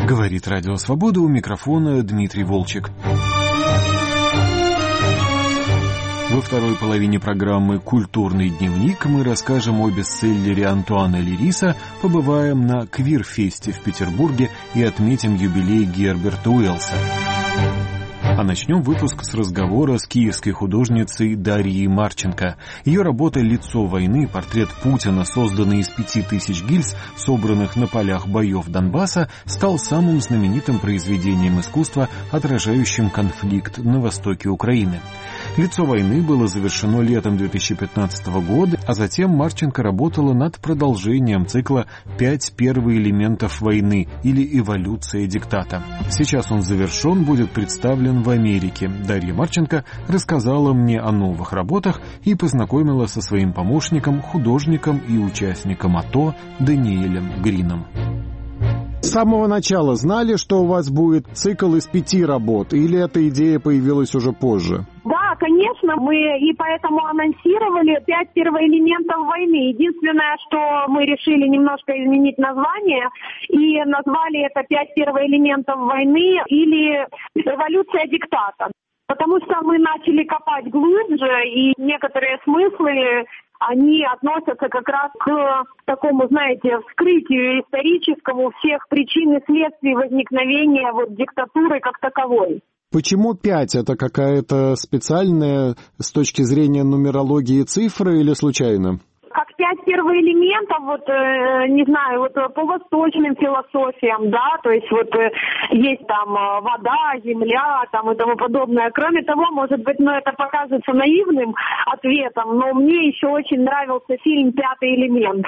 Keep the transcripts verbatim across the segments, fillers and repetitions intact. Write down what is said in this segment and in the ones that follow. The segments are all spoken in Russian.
Говорит Радио Свобода, у микрофона Дмитрий Волчек. Во второй половине программы «Культурный дневник» мы расскажем о бестселлере Антуана Лериса, побываем на Квир-фесте в Петербурге и отметим юбилей Герберта Уэллса. А начнем выпуск с разговора с киевской художницей Дарьей Марченко. Ее работа «Лицо войны», портрет Путина, созданный из пяти тысяч гильз, собранных на полях боев Донбасса, стал самым знаменитым произведением искусства, отражающим конфликт на востоке Украины. «Лицо войны» было завершено летом две тысячи пятнадцатого года, а затем Марченко работала над продолжением цикла «Пять первоэлементов войны» или «Эволюция диктата». Сейчас он завершен, будет представлен в Америке. Дарья Марченко рассказала мне о новых работах и познакомила со своим помощником, художником и участником АТО Даниэлем Грином. С самого начала знали, что у вас будет цикл из пяти работ, или эта идея появилась уже позже? Да, конечно, мы и поэтому анонсировали пять первоэлементов войны. Единственное, что мы решили немножко изменить название и назвали это пять первоэлементов войны или эволюция диктата. Потому что мы начали копать глубже, и некоторые смыслы, они относятся как раз к такому, знаете, вскрытию историческому всех причин и следствий возникновения вот диктатуры как таковой. Почему пять? Это какая-то специальная с точки зрения нумерологии цифра или случайно? Как пять первоэлементов, вот, э, не знаю, вот по восточным философиям, да, то есть вот э, есть там э, вода, земля, там и тому подобное. Кроме того, может быть, ну, это покажется наивным ответом, но мне еще очень нравился фильм «Пятый элемент».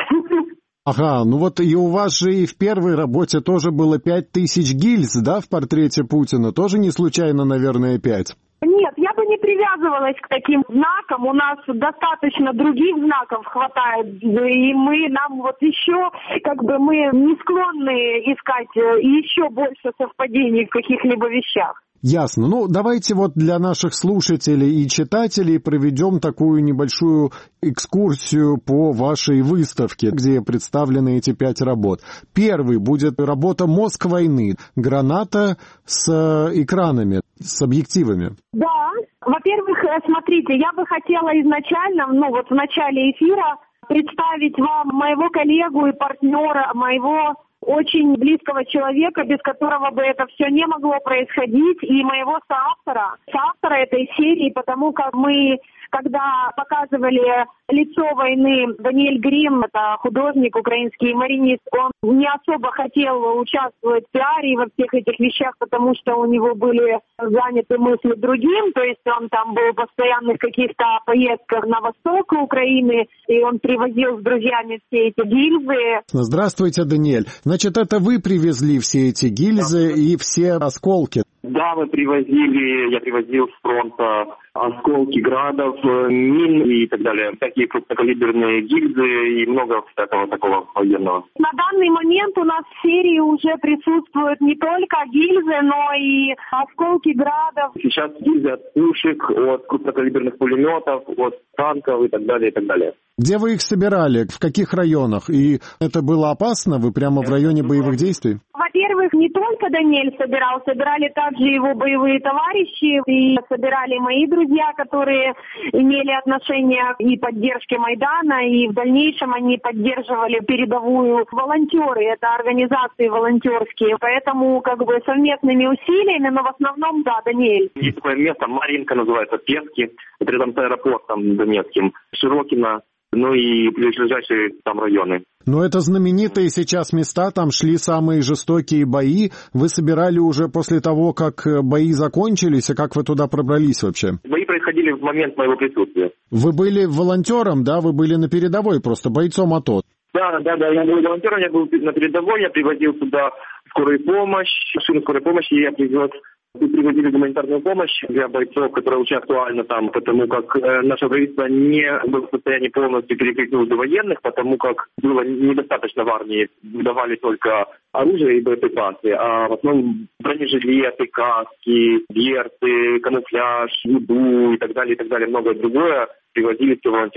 Ага, ну вот и у вас же и в первой работе тоже было пять тысяч гильз, да, в портрете Путина? Тоже не случайно, наверное, пять? Нет, я бы не привязывалась к таким знакам. У нас достаточно других знаков хватает. И мы, нам вот еще, как бы мы не склонны искать еще больше совпадений в каких-либо вещах. Ясно. Ну, давайте вот для наших слушателей и читателей проведем такую небольшую экскурсию по вашей выставке, где представлены эти пять работ. Первый будет работа «Мозг войны». Граната с экранами, с объективами. Да. Во-первых, смотрите, я бы хотела изначально, ну вот в начале эфира, представить вам моего коллегу и партнера, моего очень близкого человека, без которого бы это все не могло происходить, и моего соавтора, соавтора этой серии, потому как мы, когда показывали «Лицо войны», Даниэль Грин, это художник, украинский юморист, он не особо хотел участвовать в пиаре и во всех этих вещах, потому что у него были заняты мысли другим, то есть он там был в постоянных каких-то поездках на восток Украины, и он привозил с друзьями все эти гильзы. Здравствуйте, Даниэль. Значит, это вы привезли все эти гильзы и все осколки? Да, мы привозили, я привозил с фронта осколки градов, мин и так далее. Такие крупнокалиберные гильзы и много всякого такого военного. На данный момент у нас в серии уже присутствуют не только гильзы, но и осколки градов. Сейчас гильзы от пушек, от крупнокалиберных пулеметов, от танков и так далее, и так далее. Где вы их собирали? В каких районах? И это было опасно? Вы прямо в районе боевых действий? Во-первых, не только Даниэль собирал, собирали также его боевые товарищи, и собирали мои друзья, которые имели отношение и поддержки Майдана, и в дальнейшем они поддерживали передовую волонтеры, это организации волонтерские, поэтому как бы совместными усилиями, но в основном, да, Даниэль. Есть такое место, Маринка называется, Пески, это рядом с аэропортом Донецким, Широкино, ну и ближайшие там районы. Но это знаменитые сейчас места, там шли самые жестокие бои. Вы собирали уже после того, как бои закончились, а как вы туда пробрались вообще? Бои происходили в момент моего присутствия. Вы были волонтером, да? Вы были на передовой, просто бойцом АТО. Да, да, да, я был волонтером, я был на передовой, я привозил туда скорую помощь, машину скорой помощи, я привез Тут приводили гуманитарную помощь для бойцов, которая очень актуальна там, потому как э, наше правительство не было в состоянии полностью перекрыть нужды военных, потому как было недостаточно в армии, выдавали только оружие и боеприпасы, а в основном бронежилеты, каски, берцы, камуфляж, еду и так далее, и так далее, многое другое привозили все волонтеры.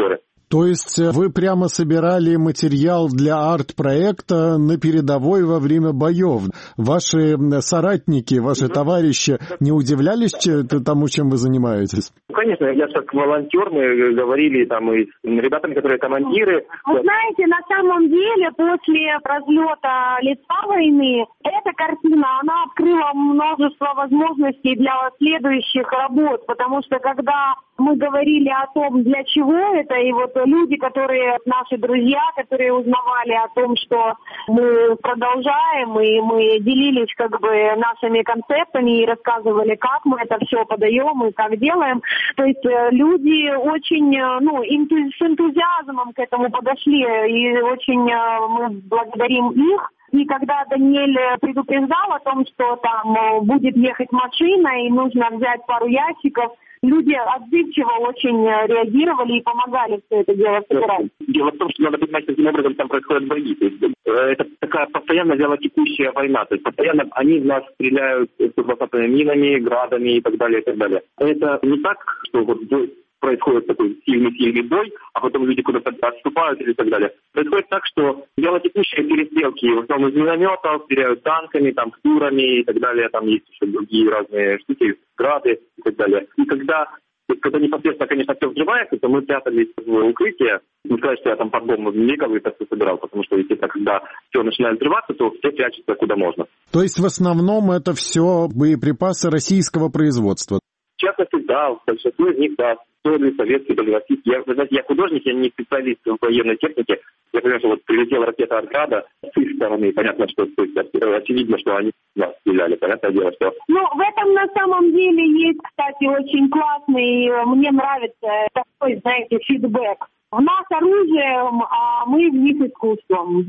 То есть вы прямо собирали материал для арт-проекта на передовой во время боев. Ваши соратники, ваши mm-hmm. товарищи не удивлялись тому, чем вы занимаетесь? Конечно, я как волонтер, мы говорили там и с ребятами, которые командиры. Вы знаете, на самом деле после разлета лица войны эта картина, она открыла множество возможностей для следующих работ, потому что когда мы говорили о том, для чего это, и вот люди, которые, наши друзья, которые узнавали о том, что мы продолжаем, и мы делились как бы нашими концептами и рассказывали, как мы это все подаем и как делаем. То есть люди очень, ну, инту- с энтузиазмом к этому подошли, и очень мы благодарим их. И когда Даниэль предупреждал о том, что там будет ехать машина и нужно взять пару ящиков, люди отзывчиво очень реагировали и помогали все это дело собирать. Дело в том, что надо понимать, каким образом там происходят бои. То есть, это такая постоянно вялотекущая война. То есть постоянно они в нас стреляют сто двадцатыми минами, градами и так далее, и так далее. Это не так, что вот происходит такой сильный-сильный бой, а потом люди куда-то отступают или так далее. Происходит так, что вялотекущие перестрелки, в основном из минометов, стреляют танками, там, турами и так далее, там есть еще другие разные штуки, грады и так далее. И когда, когда непосредственно, конечно, все взрывается, то мы прятались в укрытие. Не сказать, что я там под дом бегал и так все собирал, потому что, естественно, когда все начинает взрываться, то все прячется куда можно. То есть в основном это все боеприпасы российского производства? В частности, да, большинство из них, да, то ли советские, то ли российские. Я, знаете, я художник, я не специалист в военной технике. Я понимаю, что вот прилетела ракета от Града с их стороны, понятно, что то есть, очевидно, что они нас стреляли, понятное дело, что... Ну, в этом на самом деле есть, кстати, очень классный, мне нравится такой, знаете, фидбэк. В нас оружием, а мы в них искусством.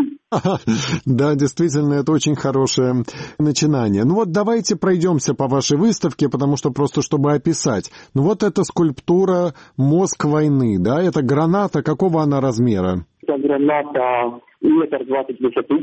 Да, действительно, это очень хорошее начинание. Ну вот давайте пройдемся по вашей выставке, потому что просто чтобы описать. Ну вот эта скульптура «Мозг войны», да? Это граната, какого она размера? Это граната метр двадцать в высоту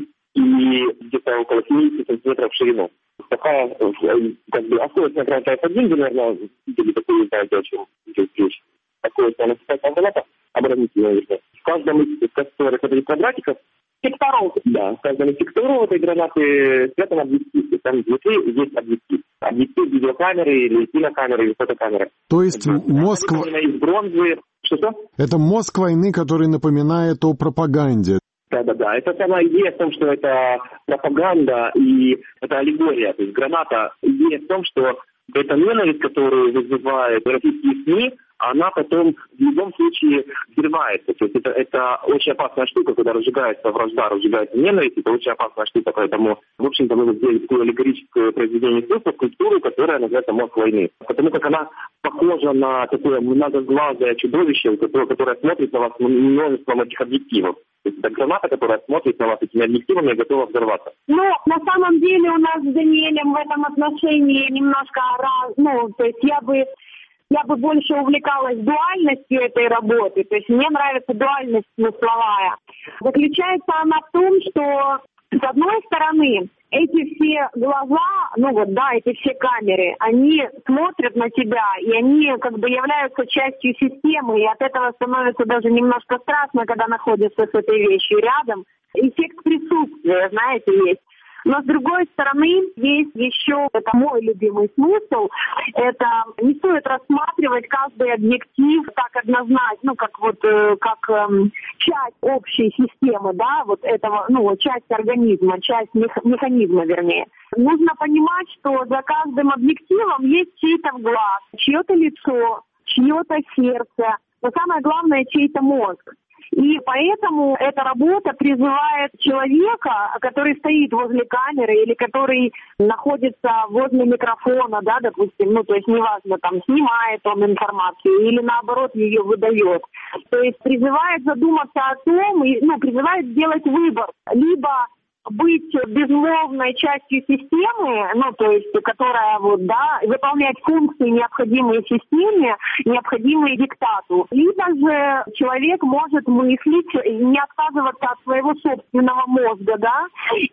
и где-то около семьдесят сантиметров в ширину. Такая, как бы, осколочная граната эф один, наверное, видели такую, знаете, очень вещь. Осколочная граната, оборонительная вещь. В каждом из этих квадратиков секторов, да, в каждом из секторов этой гранаты спрятан объектив. Там внутри есть объектив. Объектив видеокамеры или кинокамеры или фотокамеры. То есть это мозг... из бронзы. Что-что? Это мозг войны, который напоминает о пропаганде. Да-да-да. Это сама идея в том, что это пропаганда и это аллегория. То есть граната, идея в том, что эта ненависть, которую вызывают российские СМИ, она потом в любом случае взрывается. То есть это, это очень опасная штука, когда разжигается вражда, разжигается ненависть, это очень опасная штука, поэтому, в общем-то, мы сделали такое аллегорическое произведение искусства, скульптуру, которая называется «Мозг войны». Потому как она похожа на такое многоглазое чудовище, которое, которое смотрит на вас множеством этих объективов. То есть это граната, которая смотрит на вас этими объективами и готова взорваться. Ну, на самом деле у нас с Даниэлем в этом отношении немножко раз, ну, то есть я бы Я бы больше увлекалась дуальностью этой работы. То есть мне нравится дуальность смысловая. Заключается она в том, что с одной стороны эти все глаза, ну вот да, эти все камеры, они смотрят на тебя, и они как бы являются частью системы, и от этого становится даже немножко страшно, когда находишься с этой вещью рядом. Эффект присутствия, знаете, есть. Но с другой стороны, есть еще, это мой любимый смысл, это не стоит рассматривать каждый объектив так однозначно, ну, как вот, как эм, часть общей системы, да, вот этого, ну, часть организма, часть мех- механизма, вернее. Нужно понимать, что за каждым объективом есть чей-то глаз, чье-то лицо, чье-то сердце, но самое главное, чей-то мозг. И поэтому эта работа призывает человека, который стоит возле камеры или который находится возле микрофона, да, допустим, ну, то есть неважно, там, снимает он информацию или, наоборот, ее выдает. То есть призывает задуматься о том, и, ну, призывает сделать выбор. Либо быть безмолвной частью системы, ну, то есть, которая, вот, да, выполнять функции, необходимые системе, необходимые диктату. Либо же человек может мыслить, не отказываться от своего собственного мозга, да,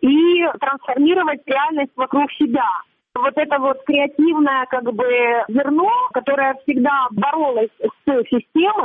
и трансформировать реальность вокруг себя. Вот это вот креативное, как бы, зерно, которое всегда боролось с той системой,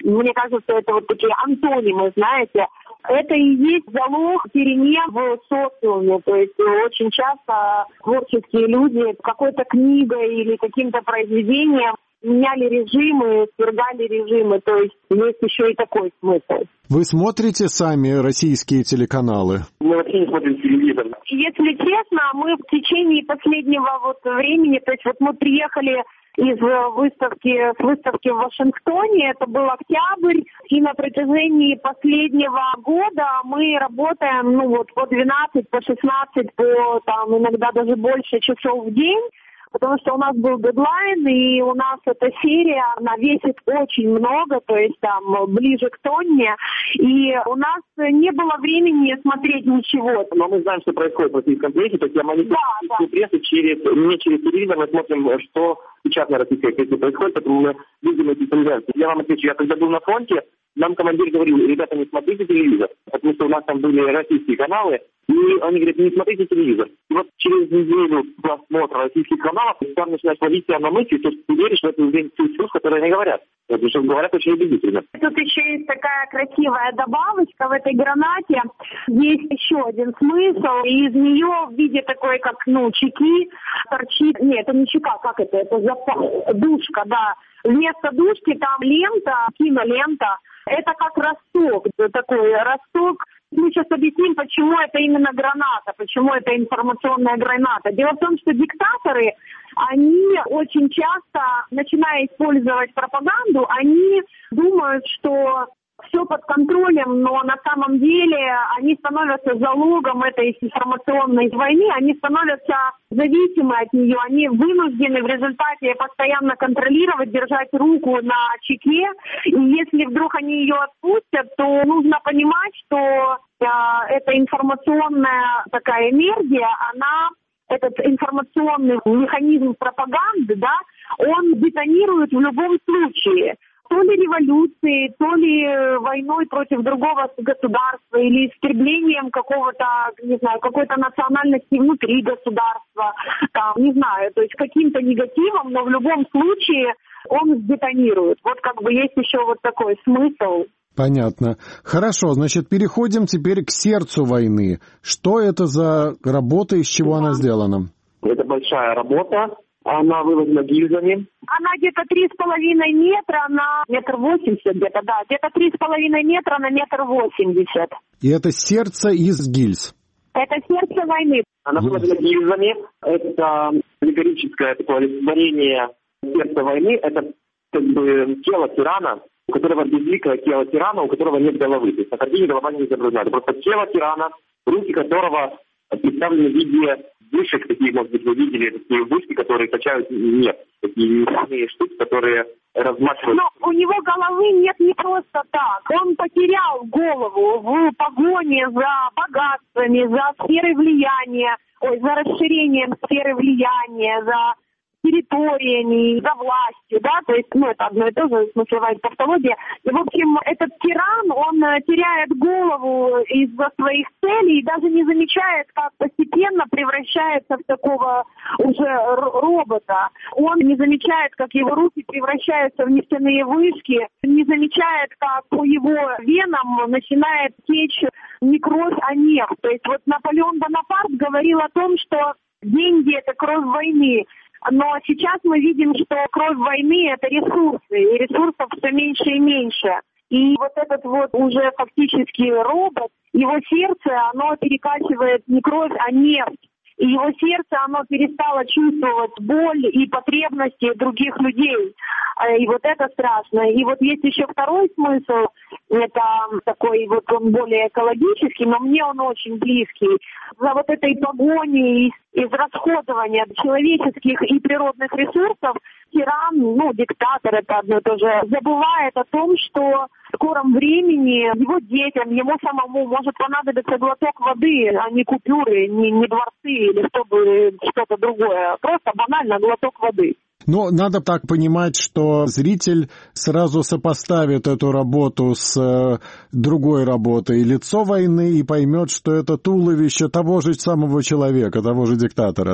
Мне кажется, это вот такие антонимы, знаете. Это и есть залог перемен в социуме. То есть очень часто творческие люди какой-то книгой или каким-то произведением меняли режимы, свергали режимы. То есть есть еще и такой смысл. Вы смотрите сами российские телеканалы? Мы вообще не смотрим телевизор. Если честно, мы в течение последнего вот времени, то есть вот мы приехали из выставки, с выставки в Вашингтоне, это был октябрь, и на протяжении последнего года мы работаем, ну вот, по двенадцать, по шестнадцать, по там иногда даже больше часов в день, потому что у нас был дедлайн, и у нас эта серия, она весит очень много, то есть там ближе к тонне, и у нас не было времени смотреть ничего. Но мы знаем, что происходит в российском прессе, то есть я мониторю да, да. прессу через, не через телевизор, мы смотрим, что сейчас на российской прессе происходит, поэтому мы видим эти тенденции. Я вам отвечу, я когда был на фронте, нам командир говорил: ребята, не смотрите телевизор, потому что у нас там были российские каналы, и они говорят: не смотрите телевизор. И вот через неделю просмотра российских каналов там начинаешь ловить себя на мысли, то есть ты веришь в эту чушь, которую они говорят. Потому что говорят очень убедительно. Тут еще есть такая красивая добавочка в этой гранате. Есть еще один смысл, и из нее в виде такой, как, ну, чеки торчит... Нет, это не чека, как это? Это запас, душка, да. Вместо душки там лента, кинолента. Это как росток, такой росток. Мы сейчас объясним, почему это именно граната, почему это информационная граната. Дело в том, что диктаторы, они очень часто, начиная использовать пропаганду, они думают, что все под контролем, но на самом деле они становятся залогом этой информационной войны, они становятся зависимы от нее, они вынуждены в результате постоянно контролировать, держать руку на чеке, и если вдруг они ее отпустят, то нужно понимать, что э, эта информационная такая энергия, она, этот информационный механизм пропаганды, да, он детонирует в любом случае. То ли революцией, то ли войной против другого государства или истреблением какого-то, не знаю, какой-то национальности внутри государства, там, не знаю, то есть каким-то негативом, но в любом случае он сдетонирует. Вот как бы есть еще вот такой смысл. Понятно. Хорошо, значит, переходим теперь к сердцу войны. Что это за работа, из чего да. она сделана? Это большая работа. Она выложена гильзами. Она где-то три с половиной метра на метр восемьдесят, где-то, да, где-то три с половиной метра на метр восемьдесят. И это сердце из гильз? Это сердце войны. Она выложена гильзами. Это аллегорическое такое олицетворение сердца войны. Это как бы тело тирана, у которого безликое тело тирана, у которого нет головы. То есть на картине голова не изображена. Это просто тело тирана, руки которого представлены в виде вышек, такие, может быть, вы видели, такие вышки, которые качают нефть, такие нефтяные штуки, которые размахивают. Но у него головы нет не просто так. Он потерял голову в погоне за богатствами, за сферой влияния, ой, за расширением сферы влияния, за территориями, за властью, да, то есть, ну, это одно и то же, смысловая тавтология. И, в общем, этот тиран, он теряет голову из-за своих целей и даже не замечает, как постепенно превращается в такого уже робота. Он не замечает, как его руки превращаются в нефтяные вышки, не замечает, как по его венам начинает течь не кровь, а нефть. То есть вот Наполеон Бонапарт говорил о том, что деньги – это кровь войны. Но сейчас мы видим, что кровь войны – это ресурсы, и ресурсов все меньше и меньше. И вот этот вот уже фактически робот, его сердце, оно перекачивает не кровь, а нефть. И его сердце, оно перестало чувствовать боль и потребности других людей. И вот это страшно. И вот есть еще второй смысл, это такой вот он более экологический, но мне он очень близкий. За вот этой погоней, израсходования человеческих и природных ресурсов тиран, ну, диктатор, это одно и то же, забывает о том, что в скором времени его детям, ему самому может понадобиться глоток воды, а не купюры, не, не дворцы или чтобы что-то другое. Просто банально глоток воды. Но надо так понимать, что зритель сразу сопоставит эту работу с э, другой работой «Лицо войны» и поймет, что это туловище того же самого человека, того же диктатора.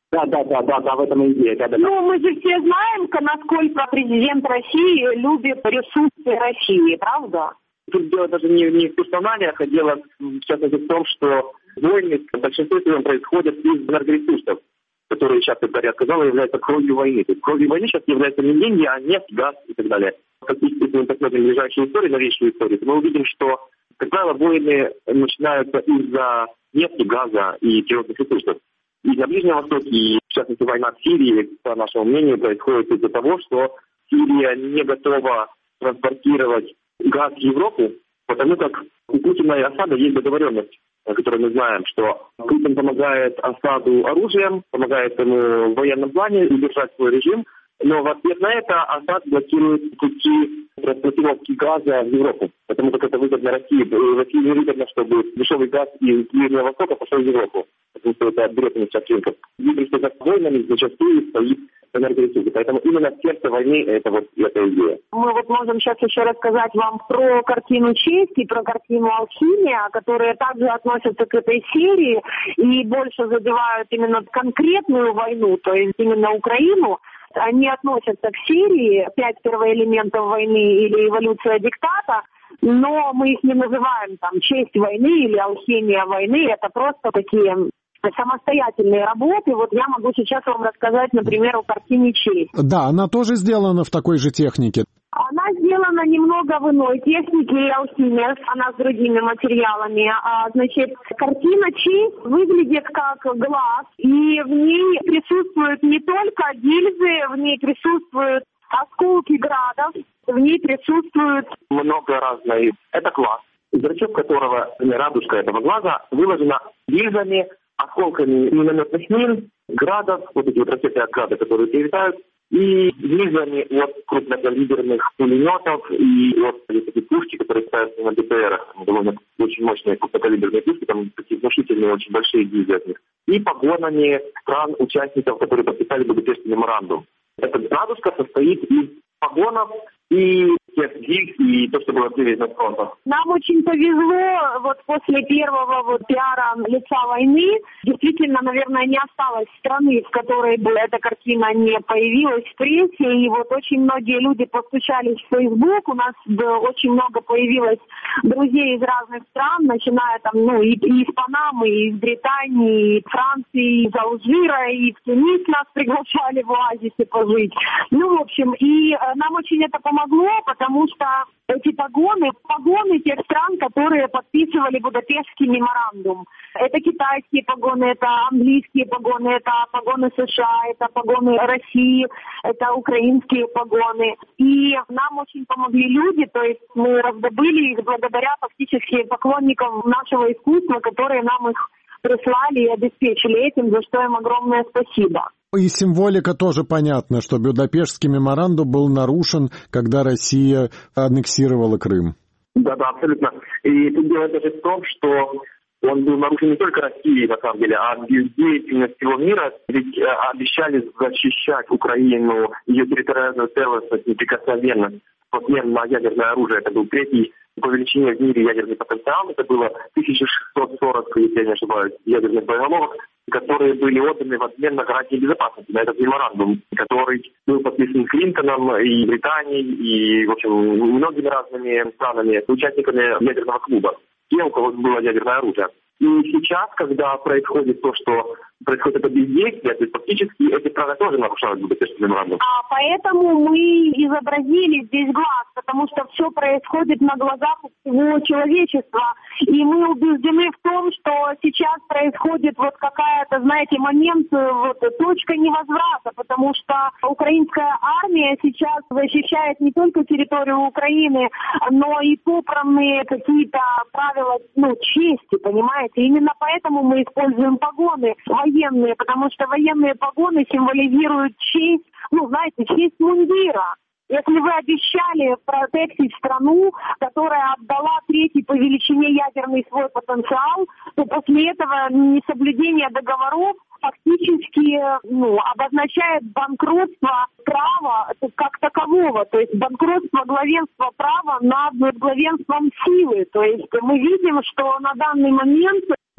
Да, да, да, да, да, в этом и идея. Да, да, да. Ну, мы же все знаем, насколько президент России любит ресурсы России, правда? Тут дело даже не, не в персоналиях, а дело, в частности, в том, что войны в большинстве своем происходят из энергоресурсов, которые сейчас, как я сказал, являются кровью войны. То есть кровью войны сейчас являются не деньги, а нефть, газ и так далее. Фактически, если мы посмотрим ближайшую историю, новейшую историю, то мы увидим, что, как правило, войны начинаются из-за нефти, газа и природных ресурсов. И на Ближнем Востоке, и в частности война в Сирии, по нашему мнению, происходит из-за того, что Сирия не готова транспортировать газ в Европу, потому как у Путина и Асада есть договоренность, о которой мы знаем, что Путин помогает Асаду оружием, помогает ему в военном плане удержать свой режим, но в ответ на это Асад блокирует пути транспортировки газа в Европу, потому как это выгодно России. России не выгодно, чтобы дешевый газ из Ближнего Востока пошел в Европу, потому что это отберет у них часть рынков. Видим, что за войнами зачастую стоит энергоресурсы. Поэтому именно в сердце войны это вот эта идея. Мы вот можем сейчас еще рассказать вам про картину «Честь» и про картину «Алхимия», которые также относятся к этой серии и больше задевают именно конкретную войну, то есть именно Украину. Они относятся к серии «Пять первоэлементов войны» или «Эволюция диктата», но мы их не называем там «Честь войны» или «Алхимия войны». Это просто такие самостоятельные работы. Вот я могу сейчас вам рассказать, например, о картине «Честь». Да, она тоже сделана в такой же технике. Она сделана немного в иной технике и алхимии, она с другими материалами. А, значит, картина «Честь» выглядит как глаз, и в ней присутствуют не только гильзы, в ней присутствуют осколки градов, в ней присутствует много разных. Это глаз, зрачок которого, не радужка этого глаза, выложена гильзами, осколками минометных мин, градов, вот эти вот ракеты от града, которые прилетают, и гильзами от крупнокалиберных пулеметов и от таких пушки, которые ставятся на БТРах, довольно очень мощные крупнокалиберные пушки, там такие внушительные, очень большие гильзы от них, и погонами стран-участников, которые подписали Будапештский меморандум. Эта радужка состоит из погонов и тех гильз, и то, что было привезено с фронта. Нам очень повезло, вот после первого вот пиара лица войны, действительно, наверное, не осталось страны, в которой бы эта картина не появилась в прессе, и вот очень многие люди постучались в Facebook, у нас очень много появилось друзей из разных стран, начиная там, ну, и, и из Панамы, и из Британии, и из Франции, и из Алжира, и в Тунис нас приглашали в оазисе пожить. Ну, в общем, и нам очень это помогло, потому что эти погоны, погоны тех стран, которые подписывали Будапештский меморандум. Это китайские погоны, это английские погоны, это погоны США, это погоны России, это украинские погоны. И нам очень помогли люди, то есть мы раздобыли их благодаря фактически поклонникам нашего искусства, которые нам их прислали и обеспечили этим, за что им огромное спасибо. И символика тоже понятна, что Будапештский меморандум был нарушен, когда Россия аннексировала Крым. Да, да, абсолютно. И тут дело даже в том, что он был нарушен не только Россией, на самом деле, а деятельность всего мира. Ведь обещали защищать Украину, ее территориальную целостность, неприкосновенность. В обмен на ядерное оружие, это был третий по величине в мире ядерный потенциал. Это было тысяча шестьсот сорок, если я не ошибаюсь, ядерных боеголовок, которые были отданы в обмен на гарантии безопасности, на этот меморандум, который был подписан Клинтоном и Британией, и, в общем, многими разными странами, участниками ядерного клуба, те, у кого было ядерное оружие. И сейчас, когда происходит то, что происходит это бездействие, то есть фактически эти права тоже нарушают Будапештский меморандум. А поэтому мы изобразили здесь глаз, потому что все происходит на глазах всего человечества. И мы убеждены в том, что сейчас происходит вот какая-то, знаете, момент, вот, точка невозврата, потому что украинская армия сейчас защищает не только территорию Украины, но и попранные какие-то правила, ну, чести, понимаете? Именно поэтому мы используем погоны военные, потому что военные погоны символизируют честь, ну, знаете, честь мундира. Если вы обещали протектить страну, которая отдала третий по величине ядерный свой потенциал, то после этого несоблюдение договоров фактически, ну, обозначает банкротство права как такового, то есть банкротство главенства права над главенством силы. То есть мы видим, что на данный момент, что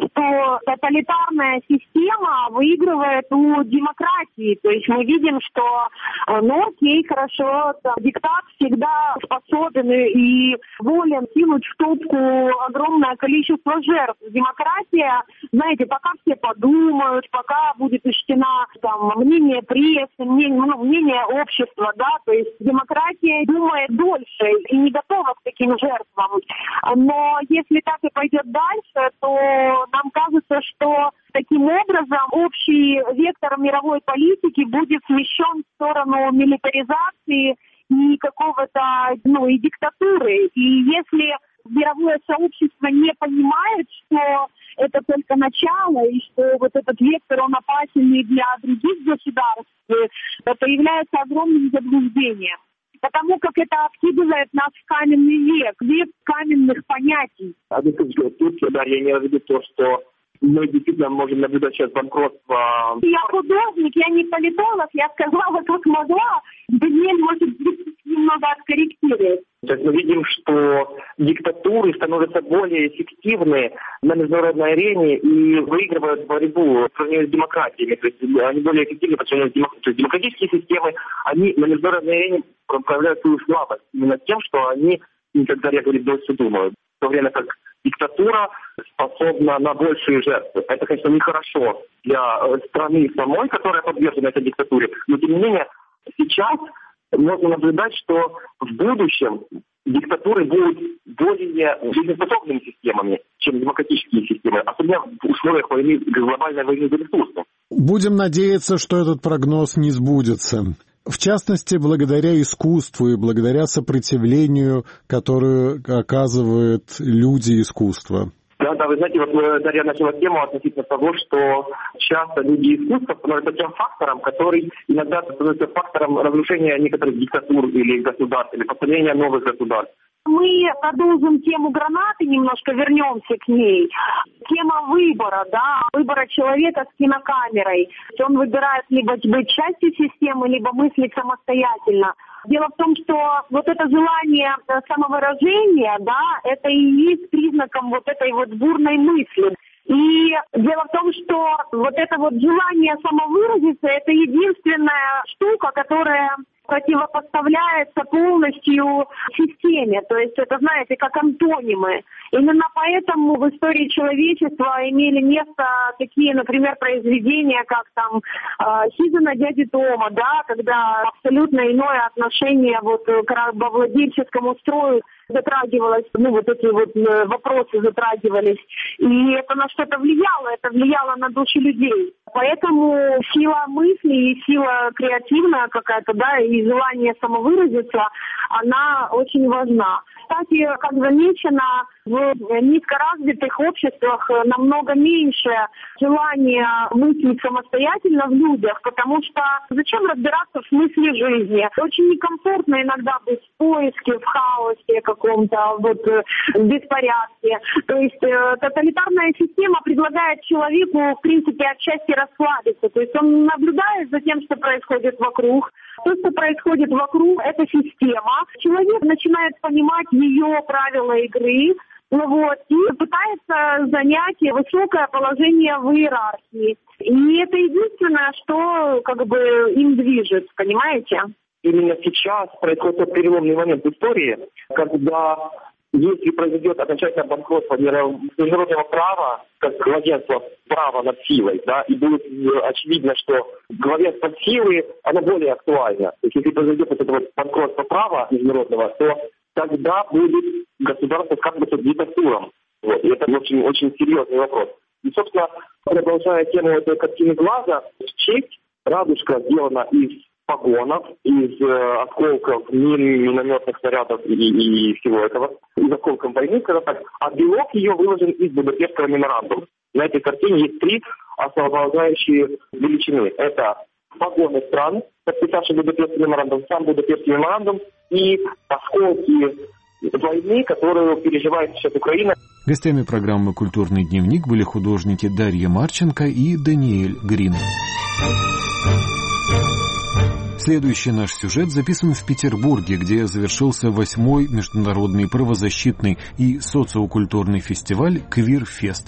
что тоталитарная система выигрывает у демократии. То есть мы видим, что, ну окей, хорошо, там, диктат всегда способен и волен кинуть в топку огромное количество жертв. Демократия, знаете, пока все подумают, пока будет учтена там, мнение прессы, мнение, ну, мнение общества, да, то есть демократия думает дольше и не готова к таким жертвам. Но если так и пойдет дальше, то нам кажется, что таким образом общий вектор мировой политики будет смещен в сторону милитаризации и какого-то, ну, и диктатуры. И если мировое сообщество не понимает, что это только начало, и что вот этот вектор, он опасен и для других государств, это является огромным заблуждением. Потому как это откидывает нас в каменный век, век каменных понятий. А тут, да, я имею в виду то, что мы действительно можем наблюдать сейчас банкротство. Я художник, я не политолог, я сказала, как могла. Даниэль, может быть, немного откорректирует. То есть мы видим, что диктатуры становятся более эффективны на международной арене и выигрывают борьбу в сравнении с демократиями. То есть они более эффективны по сравнению с демократией. То есть демократические системы, они на международной арене проявляют свою слабость именно тем, что они никогда, я говорю, дольше думают. В то время как диктатура способна на большие жертвы. Это, конечно, нехорошо для страны самой, которая подвержена этой диктатуре, но, тем не менее, сейчас можно наблюдать, что в будущем диктатуры будут более жизнеспособными системами, чем демократические системы, особенно в условиях войны, глобальной войны за ресурсы. Будем надеяться, что этот прогноз не сбудется. В частности, благодаря искусству и благодаря сопротивлению, которое оказывают люди искусства. Да, да, вы знаете, вот Дарья начала тему относительно того, что часто люди искусства становятся тем фактором, который иногда становится фактором разрушения некоторых диктатур или государств, или построения новых государств. Мы продолжим тему гранаты, немножко вернемся к ней. Тема выбора, да, выбора человека с кинокамерой. Он выбирает либо быть частью системы, либо мыслить самостоятельно. Дело в том, что вот это желание самовыражения, да, это и есть признаком вот этой вот бурной мысли. И дело в том, что вот это вот желание самовыразиться, это единственная штука, которая противопоставляется полностью системе. То есть это, знаете, как антонимы. Именно поэтому в истории человечества имели место такие, например, произведения, как там «Хижина дяди Тома», да, когда абсолютно иное отношение вот к рабовладельческому строю затрагивалось, ну, вот эти вот вопросы затрагивались. И это на что-то влияло, это влияло на души людей. Поэтому сила мысли и сила креативная какая-то, да, и желание самовыразиться, она очень важна. Кстати, как замечено, в низкоразвитых обществах намного меньше желания мыслить самостоятельно в людях, потому что зачем разбираться в смысле жизни? Очень некомфортно иногда быть в поиске, в хаосе каком-то, вот, в беспорядке. То есть э, тоталитарная система предлагает человеку, в принципе, отчасти расслабиться. То есть он наблюдает за тем, что происходит вокруг. То, что происходит вокруг, это система. Человек начинает понимать ее правила игры, вот, и пытается занять высокое положение в иерархии. И это единственное, что как бы им движет, понимаете? Именно сейчас происходит тот переломный момент в истории, когда если произойдет окончательное банкротство международного права, как главенство права над силой, да, и будет очевидно, что главенство силы, оно более актуально. То есть если произойдет вот это вот банкротство права международного, то тогда будет государство скатываться к диктатурам. Вот. И это очень, очень серьезный вопрос. И, собственно, продолжая тему этой картины глаза, в честь радужка сделана из погонов, из э, осколков мин, минометных снарядов и, и всего этого, из осколков войны, скажем так, а белок ее выложен из Будапештского меморандума. На этой картине есть три основополагающие величины. Это погоны стран, подписавшие Будапештский меморандум, сам Будапештский меморандум и осколки войны, которую переживает сейчас Украина. Гостями программы «Культурный дневник» были художники Дарья Марченко и Даниэль Грин. Следующий наш сюжет записан в Петербурге, где завершился восьмой международный правозащитный и социокультурный фестиваль «Квирфест».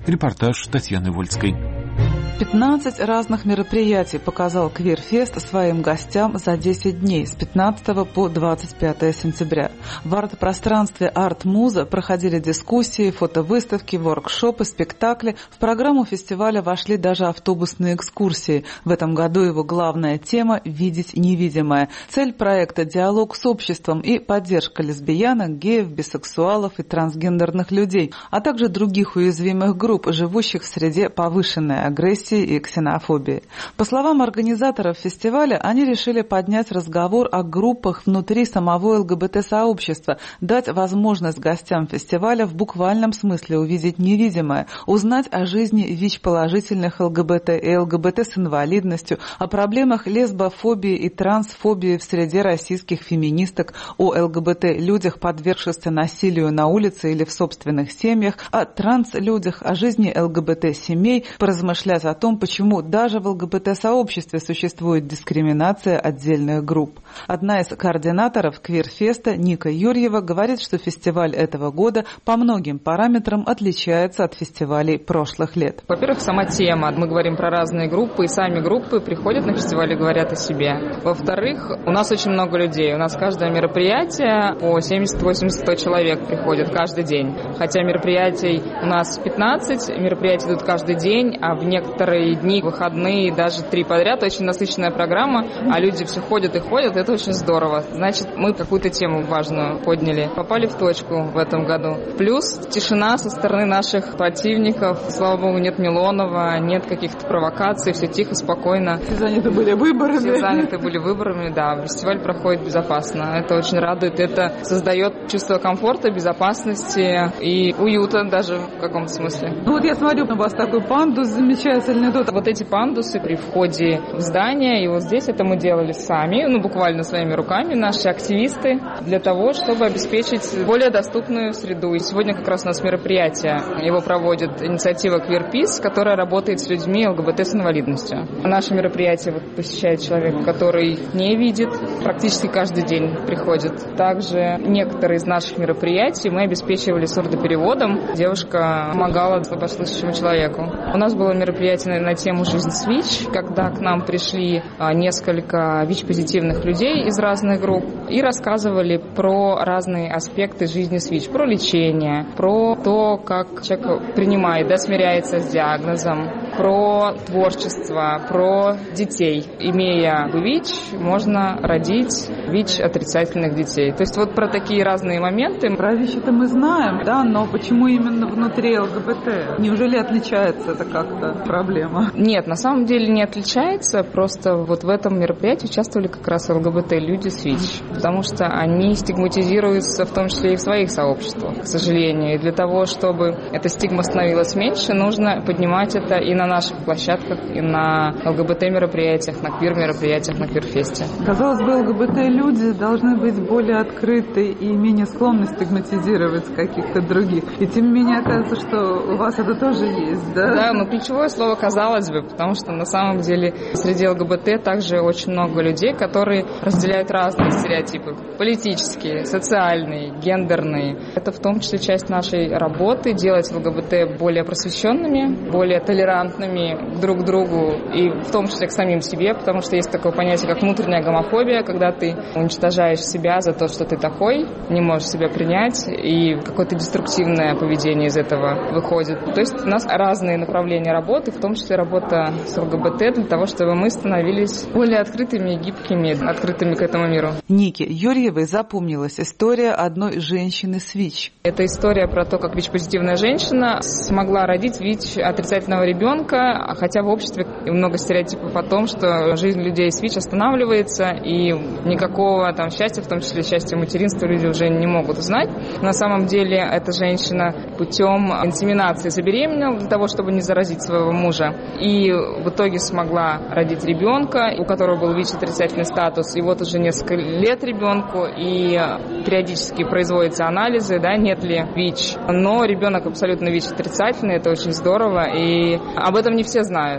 Репортаж Татьяны Вольской. пятнадцать разных мероприятий показал Квир-фест своим гостям за десять дней с пятнадцатого по двадцать пятое сентября. В арт-пространстве «Арт-Муза» проходили дискуссии, фотовыставки, воркшопы, спектакли. В программу фестиваля вошли даже автобусные экскурсии. В этом году его главная тема – «Видеть невидимое». Цель проекта – диалог с обществом и поддержка лесбиянок, геев, бисексуалов и трансгендерных людей, а также других уязвимых групп, живущих в среде повышенной агрессии и ксенофобии. По словам организаторов фестиваля, они решили поднять разговор о группах внутри самого ЛГБТ-сообщества, дать возможность гостям фестиваля в буквальном смысле увидеть невидимое, узнать о жизни ВИЧ-положительных ЛГБТ и ЛГБТ с инвалидностью, о проблемах лесбофобии и трансфобии в среде российских феминисток, о ЛГБТ-людях, подвергшихся насилию на улице или в собственных семьях, о транслюдях, о жизни ЛГБТ-семей, поразмышлять о том, почему даже в ЛГБТ-сообществе существует дискриминация отдельных групп. Одна из координаторов Квир-феста, Ника Юрьева, говорит, что фестиваль этого года по многим параметрам отличается от фестивалей прошлых лет. Во-первых, сама тема. Мы говорим про разные группы, и сами группы приходят на фестиваль и говорят о себе. Во-вторых, у нас очень много людей. У нас каждое мероприятие по семьдесят-восемьдесят человек приходят каждый день. Хотя мероприятий у нас пятнадцать, мероприятия идут каждый день, а в некоторые дни, выходные, даже три подряд, очень насыщенная программа, а люди все ходят и ходят, это очень здорово. Значит, мы какую-то тему важную подняли, попали в точку в этом году. Плюс тишина со стороны наших противников, слава богу, нет Милонова, нет каких-то провокаций, все тихо, спокойно. Все заняты были выборами. Все заняты были выборами, да. Фестиваль проходит безопасно, это очень радует, это создает чувство комфорта, безопасности и уюта даже в каком-то смысле. Ну вот я смотрю, у вас такой пандус замечательный. Вот эти пандусы при входе в здание, и вот здесь это мы делали сами, ну буквально своими руками, наши активисты, для того, чтобы обеспечить более доступную среду. И сегодня как раз у нас мероприятие, его проводит инициатива Queer Peace, которая работает с людьми ЛГБТ с инвалидностью. Наше мероприятие вот посещает человек, который не видит, практически каждый день приходит. Также некоторые из наших мероприятий мы обеспечивали сурдопереводом. Девушка помогала слабослышащему человеку. У нас было мероприятие на тему «Жизнь с ВИЧ», когда к нам пришли несколько ВИЧ-позитивных людей из разных групп и рассказывали про разные аспекты жизни с ВИЧ, про лечение, про то, как человек принимает, да, смиряется с диагнозом, про творчество, про детей. Имея ВИЧ, можно родить ВИЧ-отрицательных детей. То есть вот про такие разные моменты. Про ВИЧ-то мы знаем, да, но почему именно внутри ЛГБТ? Неужели отличается это как-то проблема? Нет, на самом деле не отличается, просто вот в этом мероприятии участвовали как раз ЛГБТ-люди с ВИЧ, потому что они стигматизируются в том числе и в своих сообществах, к сожалению. И для того, чтобы эта стигма становилась меньше, нужно поднимать это и на наших площадках, и на ЛГБТ-мероприятиях, на квир-мероприятиях, на Квир-фесте. Казалось бы, ЛГБТ-люди должны быть более открыты и менее склонны стигматизировать каких-то других. И тем не менее, оказывается, что у вас это тоже есть, да? Да, но ключевое слово «казалось бы», потому что на самом деле среди ЛГБТ также очень много людей, которые разделяют разные стереотипы. Политические, социальные, гендерные. Это в том числе часть нашей работы, делать ЛГБТ более просвещенными, более толерантными друг к другу и в том числе к самим себе, потому что есть такое понятие, как внутренняя гомофобия, когда ты уничтожаешь себя за то, что ты такой, не можешь себя принять, и какое-то деструктивное поведение из этого выходит. То есть у нас разные направления работы, в том числе работа с ЛГБТ, для того, чтобы мы становились более открытыми и гибкими, открытыми к этому миру. Нике Юрьевой запомнилась история одной женщины с ВИЧ. Это история про то, как ВИЧ-позитивная женщина смогла родить ВИЧ-отрицательного ребенка, хотя в обществе много стереотипов о том, что жизнь людей с ВИЧ останавливается, и никакого там счастья, в том числе счастья материнства, люди уже не могут узнать. На самом деле эта женщина путем инсеминации забеременела для того, чтобы не заразить своего мужа, и в итоге смогла родить ребенка, у которого был ВИЧ-отрицательный статус, и вот уже несколько лет ребенку, и периодически производятся анализы, да, нет ли ВИЧ, но ребенок абсолютно ВИЧ-отрицательный, это очень здорово, и об этом не все знают.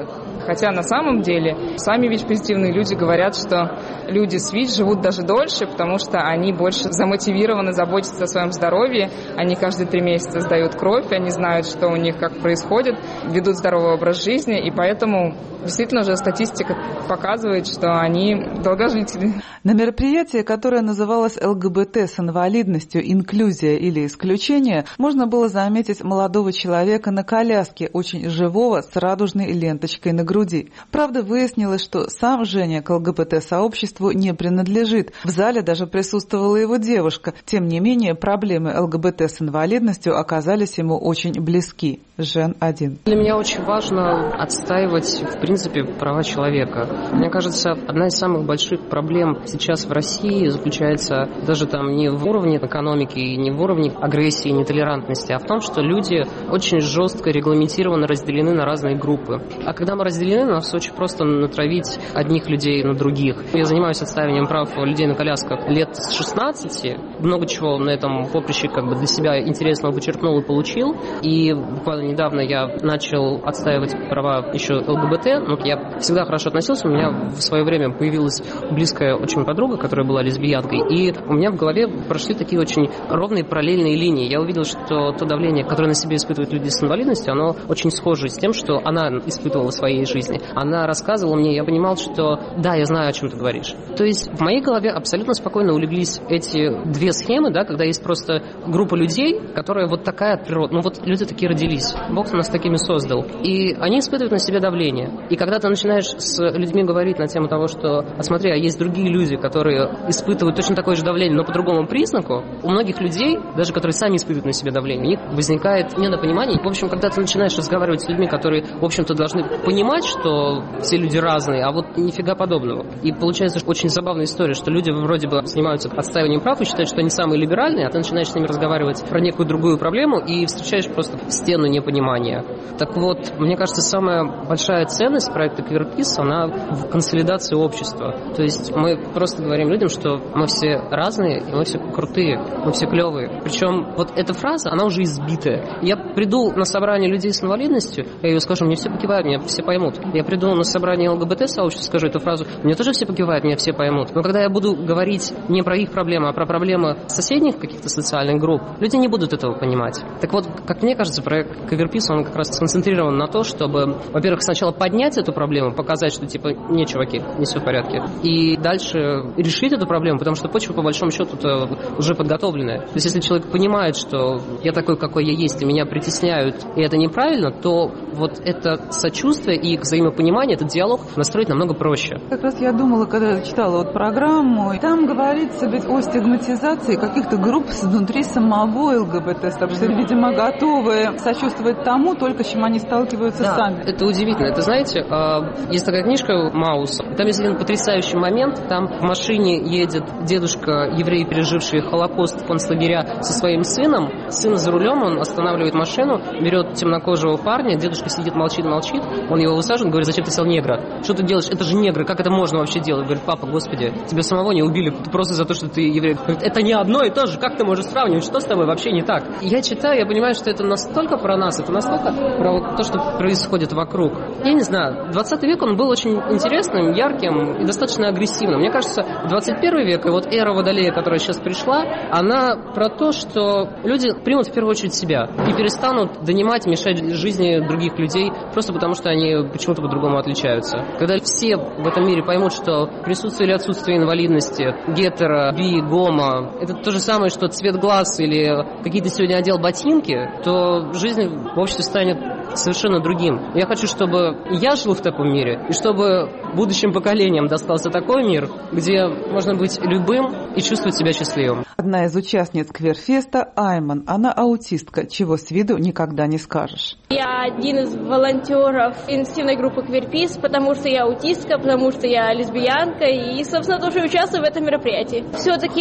Хотя на самом деле сами ВИЧ-позитивные люди говорят, что люди с ВИЧ живут даже дольше, потому что они больше замотивированы заботиться о своем здоровье. Они каждые три месяца сдают кровь, они знают, что у них как происходит, ведут здоровый образ жизни, и поэтому действительно уже статистика показывает, что они долгожители. На мероприятии, которое называлось ЛГБТ с инвалидностью, инклюзия или исключение, можно было заметить молодого человека на коляске, очень живого, с радужной ленточкой на груди. Правда, выяснилось, что сам Женя к ЛГБТ-сообществу не принадлежит. В зале даже присутствовала его девушка. Тем не менее, проблемы ЛГБТ с инвалидностью оказались ему очень близки. Жен один. Для меня очень важно отстаивать, в принципе, права человека. Мне кажется, одна из самых больших проблем сейчас в России заключается даже там не в уровне экономики, не в уровне агрессии, нетолерантности, а в том, что люди очень жестко регламентированно разделены на разные группы. А когда мы разделены, нас очень просто натравить одних людей на других. Я занимаюсь отстаиванием прав людей на колясках лет с шестнадцати. Много чего на этом поприще как бы для себя интересного почерпнул и получил. И буквально недавно я начал отстаивать права еще ЛГБТ. Ну, я всегда хорошо относился. У меня в свое время появилась близкая очень подруга, которая была лесбиянкой. И у меня в голове прошли такие очень ровные параллельные линии. Я увидел, что то давление, которое на себе испытывают люди с инвалидностью, оно очень схоже с тем, что она испытывала в своей жизни. Она рассказывала мне, я понимал, что да, я знаю, о чем ты говоришь. То есть в моей голове абсолютно спокойно улеглись эти две схемы, да, когда есть просто группа людей, которая вот такая от природы. Ну вот люди такие родились. Бог нас такими создал. И они испытывают на себе давление. И когда ты начинаешь с людьми говорить на тему того, что, а смотри, а есть другие люди, которые испытывают точно такое же давление, но по другому признаку, у многих людей, даже которые сами испытывают на себе давление, у них возникает недопонимание. В общем, когда ты начинаешь разговаривать с людьми, которые, в общем-то, должны понимать, что все люди разные, а вот нифига подобного. И получается очень забавная история, что люди вроде бы занимаются отстаиванием прав и считают, что они самые либеральные, а ты начинаешь с ними разговаривать про некую другую проблему и встречаешь просто стену непонимания. Так вот, мне кажется, самая большая ценность проекта QueerPeace, она в консолидации общества. То есть мы просто говорим людям, что мы все разные, и мы все крутые, мы все клевые. Причем вот эта фраза, она уже избитая. Я приду на собрание людей с инвалидностью, я ее скажу, мне все покивают, меня все поймут. Я приду на собрание ЛГБТ-сообщества, скажу эту фразу, мне тоже все покивают, меня все поймут. Но когда я буду говорить не про их проблемы, а про проблемы соседних каких-то социальных групп, люди не будут этого понимать. Так вот, как мне кажется, проект QueerPeace, он как раз сконцентрирован на то, чтобы, во-первых, сначала поднять эту проблему, показать, что типа, не, чуваки, не все в порядке. И дальше решить эту проблему, потому что почва, по большому счету, уже подготовленная. То есть, если человек понимает, что я такой, какой я есть, и меня притесняют, и это неправильно, то вот это сочувствие и взаимопонимание, этот диалог настроить намного проще. Как раз я думала, когда читала вот программу, и там говорится ведь о стигматизации каких-то групп внутри самого ЛГБТ-сообщества, видимо, готовы сочувствовать тому, только с чем они сталкиваются да, сами. Это удивительно. Это, знаете, есть такая книжка «Маус». Там есть один потрясающий момент. Там в машине едет дедушка, еврей, переживший Холокост, концлагеря, со своим сыном. Сын за рулем, он останавливает машину, берет темнокожего парня, дедушка сидит, молчит, молчит. Он его высаживает, говорит, зачем ты сел негра? Что ты делаешь? Это же негры, как это можно вообще делать? Говорит, папа, господи, тебя самого не убили просто за то, что ты еврей. Говорит, это не одно и то же, как ты можешь сравнивать? Что с тобой вообще не так? Я читаю, я понимаю, что это настолько про нас, это настолько про вот то, что происходит вокруг. Я не знаю, двадцатый век, он был очень интересным, ярким и достаточно агрессивным. Мне кажется, двадцать первый век и вот эра Водолея, которая сейчас пришла, она про то, что люди примут в первую очередь себя и перестанут донимать, мешать жизни других людей просто потому, что они почему-то по-другому отличаются. Когда все в этом мире поймут, что присутствие или отсутствие инвалидности, гетеро, би, гомо, это то же самое, что цвет глаз или какие-то сегодня одел ботинки, то жизнь в обществе станет совершенно другим. Я хочу, чтобы я жил в таком мире, и чтобы будущим поколениям достался такой мир, где можно быть любым и чувствовать себя счастливым. Одна из участниц Квирфеста Айман. Она аутистка, чего с виду никогда не скажешь. Я один из волонтеров инициативной группы QueerPeace, потому что я аутистка, потому что я лесбиянка и, собственно, тоже участвую в этом мероприятии. Все-таки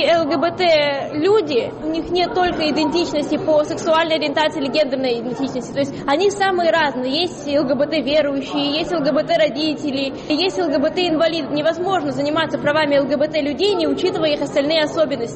ЛГБТ-люди, у них нет только идентичности по сексуальной ориентации или гендерной идентичности. То есть они самые разные. Есть ЛГБТ-верующие, есть ЛГБТ-родители, есть ЛГБТ-инвалиды. Невозможно заниматься правами ЛГБТ-людей, не учитывая их остальные особенности. Тогда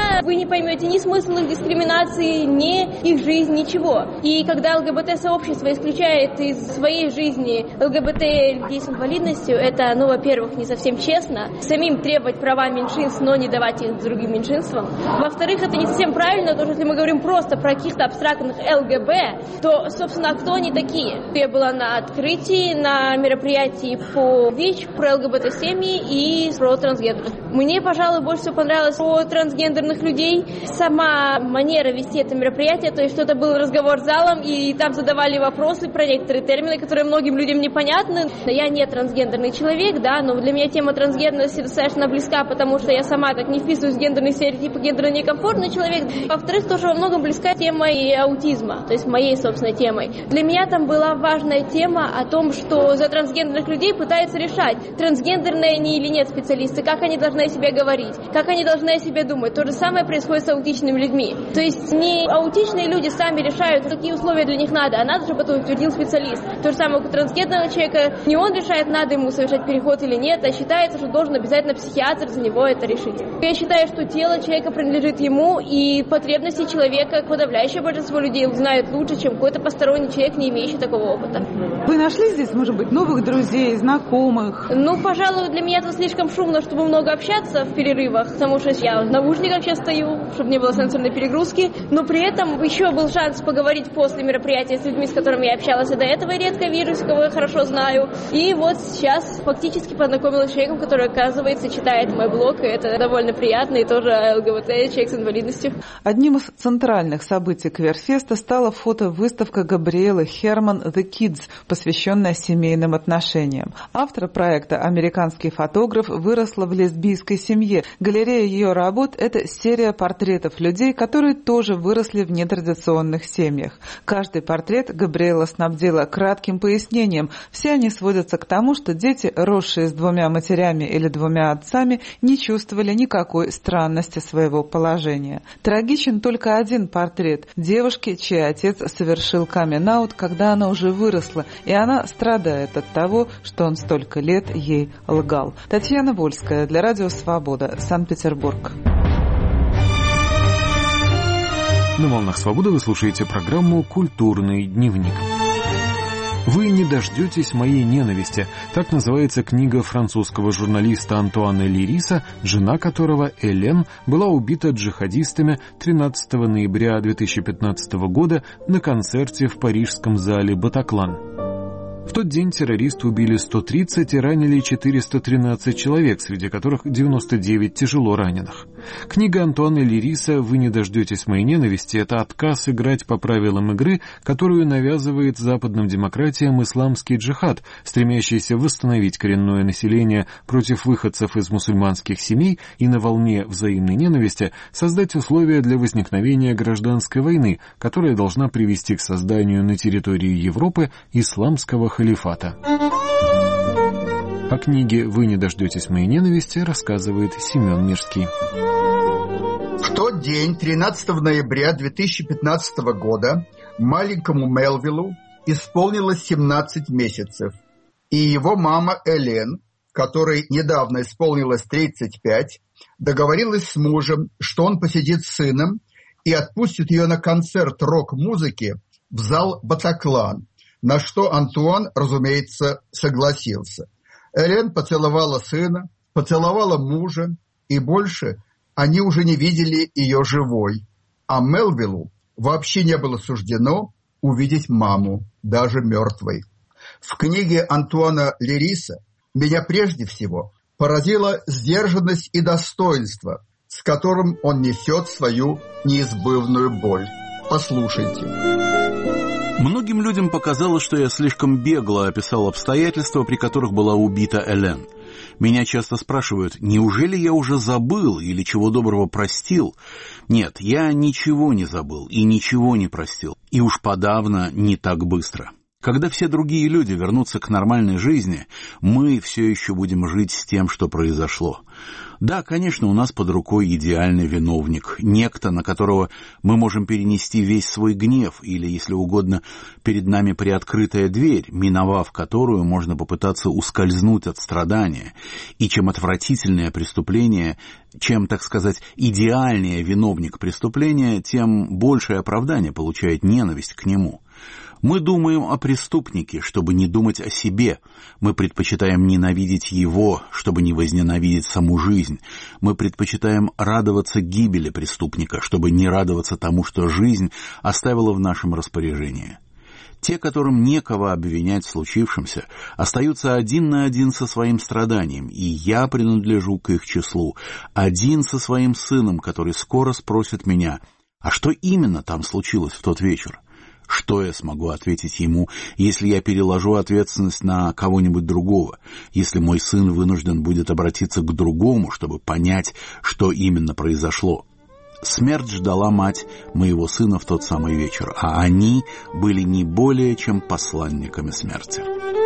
тогда вы не поймете ни смысл их дискриминации, ни их жизнь, ничего. И когда ЛГБТ-сообщество исключает из своей жизни ЛГБТ-людей с инвалидностью, это, ну, во-первых, не совсем честно. Самим требовать права меньшинств, но не давать их другим меньшинствам. Во-вторых, это не совсем правильно, потому что если мы говорим просто про каких-то абстрактных ЛГБ, то, собственно, кто они такие? Я была на открытии, на мероприятии по ВИЧ, про ЛГБТ-семьи и про трансгендерных. Мне, пожалуй, больше всего понравилось про трансгендерных людей. Сама манера вести это мероприятие, то есть что-то был разговор с залом, и там задавали вопросы про некоторые термины, которые многим людям непонятны. Я не трансгендерный человек, да, но для меня тема трансгендерности достаточно близка, потому что я сама так не вписываюсь в гендерные стереотипы, гендерно некомфортный человек. Во-вторых, тоже во многом близка тема и аутизма, то есть моей собственной темой. Для меня там была важная тема о том, что за трансгендерных людей пытаются решать, трансгендерные они или нет специалисты, как они должны о себе говорить, как они должны о себе думать. То же самое происходит с аутичными людьми. То есть не аутичные люди сами решают, какие условия для них надо, а надо, чтобы это утвердил специалист. То же самое у трансгендерного человека, не он решает, надо ему совершать переход или нет, а считается, что должен обязательно психиатр за него это решить. Я считаю, что тело человека принадлежит ему, и потребности человека подавляющее большинство людей знают лучше, чем какой-то посторонний человек, не имеющий такого опыта. Вы нашли здесь, может быть, новых друзей, знакомых? Ну, пожалуй, для меня это слишком шумно, чтобы много общаться в перерывах, потому что я в наушниках сейчас стою, чтобы не было сенсорной перегрузки, но при этом еще был шанс поговорить после мероприятия с людьми, с которыми я общалась и до этого, и редко вижусь, кого я хорошо знаю. И вот сейчас фактически познакомилась с человеком, который, оказывается, читает мой блог, и это довольно приятно, и тоже ЛГБТ, человек с инвалидностью. Одним из центральных событий Квирфеста стала фотовыставка Габриэлы Херман «The Kids», посвященная семейным отношениям. Автор проекта, американский фотограф, выросла в лесбийской семье. Галерея ее работ – это серия портретов людей, которые тоже выросли в нетрадиционных семьях. Каждый портрет Габриэла снабдила кратким пояснением. Все они сводятся к тому, что дети, росшие с двумя матерями или двумя отцами, не чувствовали никакой странности своего положения. Трагичен только один портрет – девушки, чей отец совершил камин-аут, когда она уже выросла, и она страдает от того, что он столько лет ей лгал. Татьяна Вольская для Радио Свобода, Санкт-Петербург. На «Волнах Свободы» вы слушаете программу «Культурный дневник». «Вы не дождетесь моей ненависти». Так называется книга французского журналиста Антуана Лириса, жена которого, Элен, была убита джихадистами тринадцатого ноября две тысячи пятнадцатого года на концерте в парижском зале «Батаклан». В тот день террористы убили сто тридцать и ранили четыреста тринадцать человек, среди которых девяносто девять тяжело раненых. Книга Антуана Лириса «Вы не дождетесь моей ненависти» — это отказ играть по правилам игры, которую навязывает западным демократиям исламский джихад, стремящийся восстановить коренное население против выходцев из мусульманских семей и на волне взаимной ненависти создать условия для возникновения гражданской войны, которая должна привести к созданию на территории Европы исламского халифата. О книге «Вы не дождетесь моей ненависти» рассказывает Семен Мирский. В тот день, тринадцатого ноября две тысячи пятнадцатого года, маленькому Мелвиллу исполнилось семнадцать месяцев, и его мама Элен, которой недавно исполнилось тридцать пять, договорилась с мужем, что он посидит с сыном и отпустит ее на концерт рок-музыки в зал «Батаклан», на что Антуан, разумеется, согласился. Элен поцеловала сына, поцеловала мужа, и больше они уже не видели ее живой. А Мелвиллу вообще не было суждено увидеть маму, даже мертвой. В книге Антуана Лириса меня прежде всего поразила сдержанность и достоинство, с которым он несет свою неизбывную боль. Послушайте. Многим людям показалось, что я слишком бегло описал обстоятельства, при которых была убита Элен. Меня часто спрашивают, неужели я уже забыл или чего доброго простил? Нет, я ничего не забыл и ничего не простил. И уж подавно не так быстро. Когда все другие люди вернутся к нормальной жизни, мы все еще будем жить с тем, что произошло. Да, конечно, у нас под рукой идеальный виновник, некто, на которого мы можем перенести весь свой гнев, или, если угодно, перед нами приоткрытая дверь, миновав которую можно попытаться ускользнуть от страдания. И чем отвратительнее преступление, чем, так сказать, идеальнее виновник преступления, тем большее оправдание получает ненависть к нему. Мы думаем о преступнике, чтобы не думать о себе. Мы предпочитаем ненавидеть его, чтобы не возненавидеть саму жизнь. Мы предпочитаем радоваться гибели преступника, чтобы не радоваться тому, что жизнь оставила в нашем распоряжении. Те, которым некого обвинять в случившемся, остаются один на один со своим страданием, и я принадлежу к их числу, один со своим сыном, который скоро спросит меня, а что именно там случилось в тот вечер? Что я смогу ответить ему, если я переложу ответственность на кого-нибудь другого, если мой сын вынужден будет обратиться к другому, чтобы понять, что именно произошло? Смерть ждала мать моего сына в тот самый вечер, а они были не более чем посланниками смерти.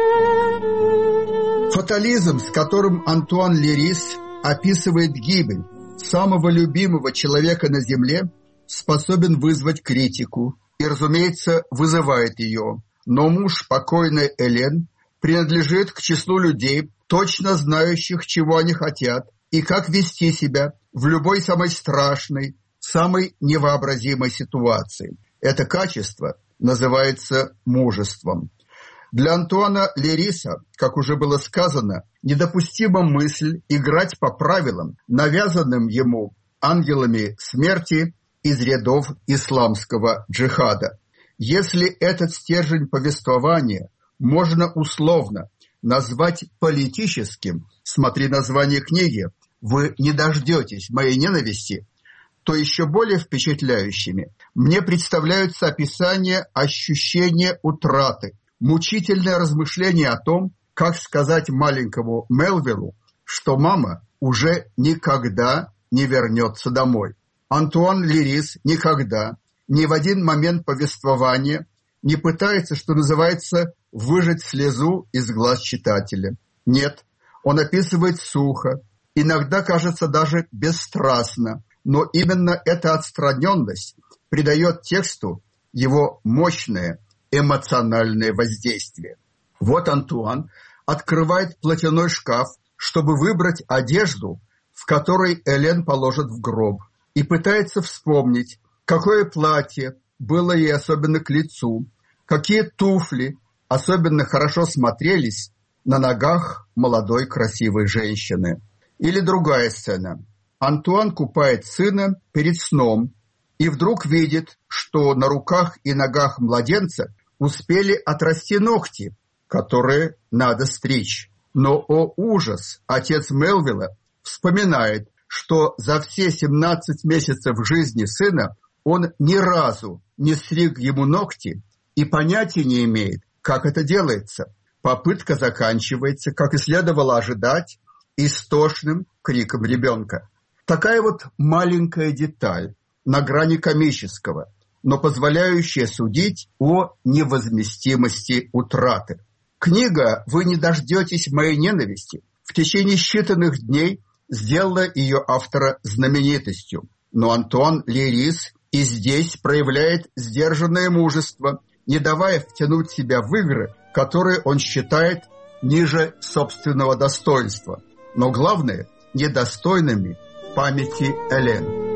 Фатализм, с которым Антуан Лерис описывает гибель самого любимого человека на земле, способен вызвать критику и, разумеется, вызывает ее. Но муж покойной Элен принадлежит к числу людей, точно знающих, чего они хотят и как вести себя в любой самой страшной, самой невообразимой ситуации. Это качество называется мужеством. Для Антуана Лериса, как уже было сказано, недопустима мысль играть по правилам, навязанным ему ангелами смерти из рядов исламского джихада. Если этот стержень повествования можно условно назвать политическим, смотри название книги, вы не дождетесь моей ненависти, то еще более впечатляющими мне представляются описания ощущения утраты, мучительное размышление о том, как сказать маленькому Мелвиллу, что мама уже никогда не вернется домой. Антуан Лерис никогда, ни в один момент повествования не пытается, что называется, выжать слезу из глаз читателя. Нет, он описывает сухо, иногда, кажется, даже бесстрастно, но именно эта отстраненность придает тексту его мощное эмоциональное воздействие. Вот Антуан открывает платяной шкаф, чтобы выбрать одежду, в которой Элен положат в гроб, и пытается вспомнить, какое платье было ей особенно к лицу, какие туфли особенно хорошо смотрелись на ногах молодой красивой женщины. Или другая сцена. Антуан купает сына перед сном и вдруг видит, что на руках и ногах младенца успели отрасти ногти, которые надо стричь. Но, о ужас, отец Мелвилла вспоминает, что за все семнадцать месяцев жизни сына он ни разу не стриг ему ногти и понятия не имеет, как это делается. Попытка заканчивается, как и следовало ожидать, истошным криком ребенка. Такая вот маленькая деталь на грани комического, но позволяющая судить о невозместимости утраты. Книга «Вы не дождетесь моей ненависти» в течение считанных дней сделала ее автора знаменитостью. Но Антуан Лерис и здесь проявляет сдержанное мужество, не давая втянуть себя в игры, которые он считает ниже собственного достоинства, но главное – недостойными памяти Элен.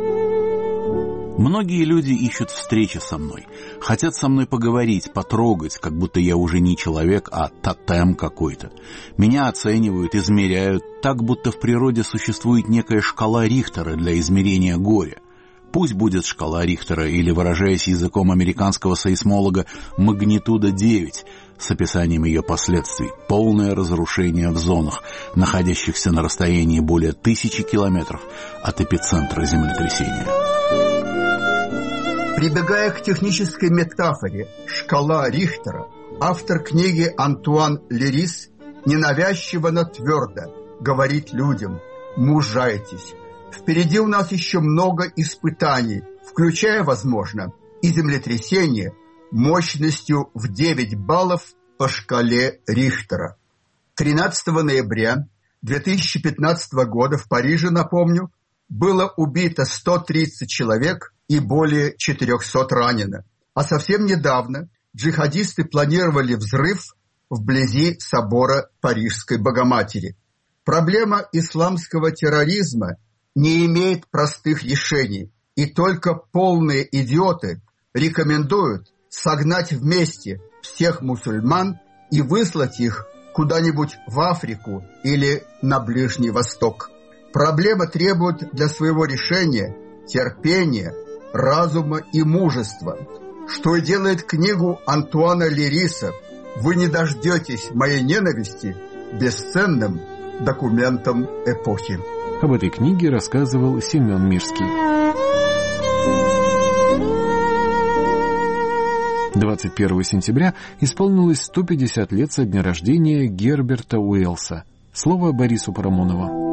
Многие люди ищут встречи со мной, хотят со мной поговорить, потрогать, как будто я уже не человек, а тотем какой-то. Меня оценивают, измеряют, так будто в природе существует некая шкала Рихтера для измерения горя. Пусть будет шкала Рихтера, или, выражаясь языком американского сейсмолога, магнитуда девять, с описанием ее последствий, полное разрушение в зонах, находящихся на расстоянии более тысячи километров от эпицентра землетрясения. Прибегая к технической метафоре «шкала Рихтера», автор книги Антуан Лерис ненавязчиво, но твердо говорит людям: «Мужайтесь, впереди у нас еще много испытаний, включая, возможно, и землетрясение, мощностью в девять баллов по шкале Рихтера. тринадцатого ноября две тысячи пятнадцатого года в Париже, напомню, было убито сто тридцать человек и более четырехсот ранено. А совсем недавно джихадисты планировали взрыв вблизи собора Парижской Богоматери. Проблема исламского терроризма не имеет простых решений, и только полные идиоты рекомендуют согнать вместе всех мусульман и выслать их куда-нибудь в Африку или на Ближний Восток. Проблема требует для своего решения терпения, разума и мужества, что и делает книгу Антуана Лериса «Вы не дождетесь моей ненависти» бесценным документом эпохи. Об этой книге рассказывал Семен Мирский. двадцать первого сентября исполнилось сто пятьдесят лет со дня рождения Герберта Уэллса. Слово Борису Парамонову.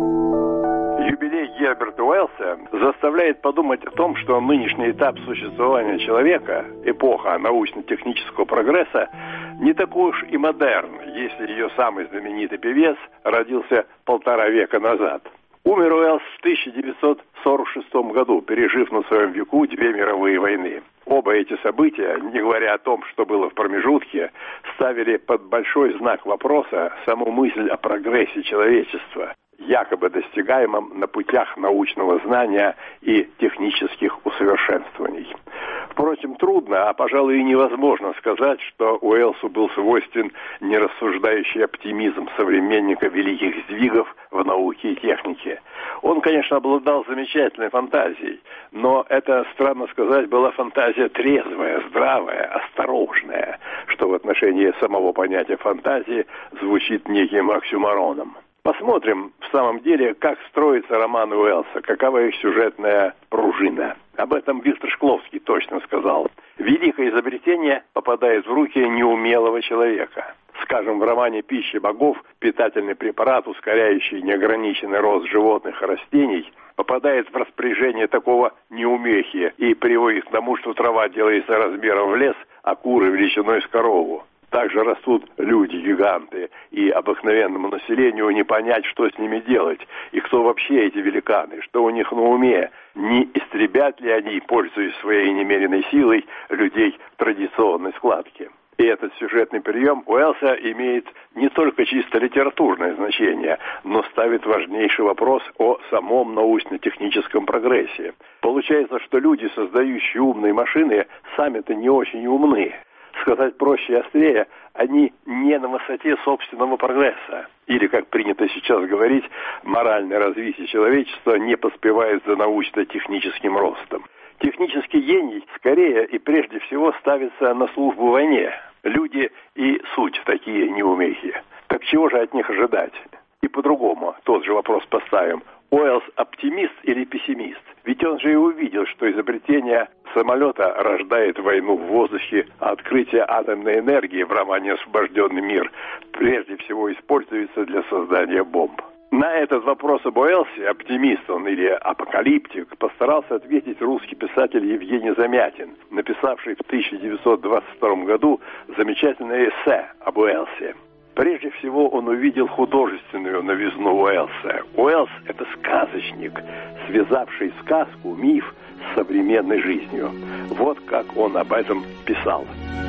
Герберта Уэллса заставляет подумать о том, что нынешний этап существования человека, эпоха научно-технического прогресса, не такой уж и модерн, если ее самый знаменитый певец родился полтора века назад. Умер Уэллс в тысяча девятьсот сорок шестом году, пережив на своем веку две мировые войны. Оба эти события, не говоря о том, что было в промежутке, ставили под большой знак вопроса саму мысль о прогрессе человечества, якобы достигаемом на путях научного знания и технических усовершенствований. Впрочем, трудно, а, пожалуй, и невозможно сказать, что Уэллсу был свойствен нерассуждающий оптимизм современника великих сдвигов в науке и технике. Он, конечно, обладал замечательной фантазией, но это, странно сказать, была фантазия трезвая, здравая, осторожная, что в отношении самого понятия фантазии звучит неким оксюмороном. Посмотрим, в самом деле, как строится роман Уэллса, какова их сюжетная пружина. Об этом Виктор Шкловский точно сказал. Великое изобретение попадает в руки неумелого человека. Скажем, в романе «Пища богов» питательный препарат, ускоряющий неограниченный рост животных и растений, попадает в распоряжение такого неумехи и приводит к тому, что трава делается размером в лес, а куры величиной с корову. Также растут люди-гиганты, и обыкновенному населению не понять, что с ними делать, и кто вообще эти великаны, что у них на уме, не истребят ли они, пользуясь своей немеренной силой, людей в традиционной складке. И этот сюжетный прием Уэллса имеет не только чисто литературное значение, но ставит важнейший вопрос о самом научно-техническом прогрессе. Получается, что люди, создающие умные машины, сами-то не очень умны. Сказать проще и острее, они не на высоте собственного прогресса. Или, как принято сейчас говорить, моральное развитие человечества не поспевает за научно-техническим ростом. Технический гений скорее и прежде всего ставится на службу войне. Люди и суть такие неумехи. Так чего же от них ожидать? И по-другому тот же вопрос поставим. Уэллс оптимист или пессимист? Ведь он же и увидел, что изобретение самолета рождает войну в воздухе, а открытие атомной энергии в романе «Освобожденный мир» прежде всего используется для создания бомб. На этот вопрос об Уэллсе, оптимист он или апокалиптик, постарался ответить русский писатель Евгений Замятин, написавший в тысяча девятьсот двадцать втором году замечательное эссе об Уэллсе. Прежде всего он увидел художественную новизну Уэллса. Уэллс – это сказочник, связавший сказку, миф с современной жизнью. Вот как он об этом писал.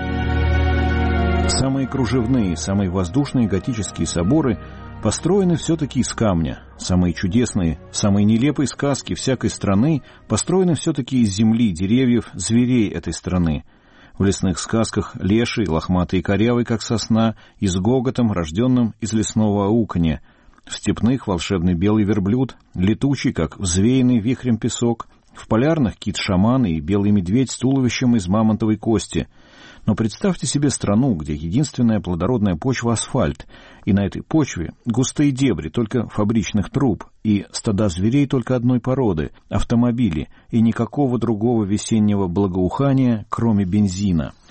Самые кружевные, самые воздушные готические соборы построены все-таки из камня. Самые чудесные, самые нелепые сказки всякой страны построены все-таки из земли, деревьев, зверей этой страны. В лесных сказках леший, лохматый и корявый, как сосна, и с гоготом, рожденным из лесного ауканья. В степных волшебный белый верблюд, летучий, как взвеянный вихрем песок. В полярных кит-шаман и белый медведь с туловищем из мамонтовой кости. Но представьте себе страну, где единственная плодородная почва — асфальт, и на этой почве густые дебри только фабричных труб, и стада зверей только одной породы — автомобили, и никакого другого весеннего благоухания, кроме бензина.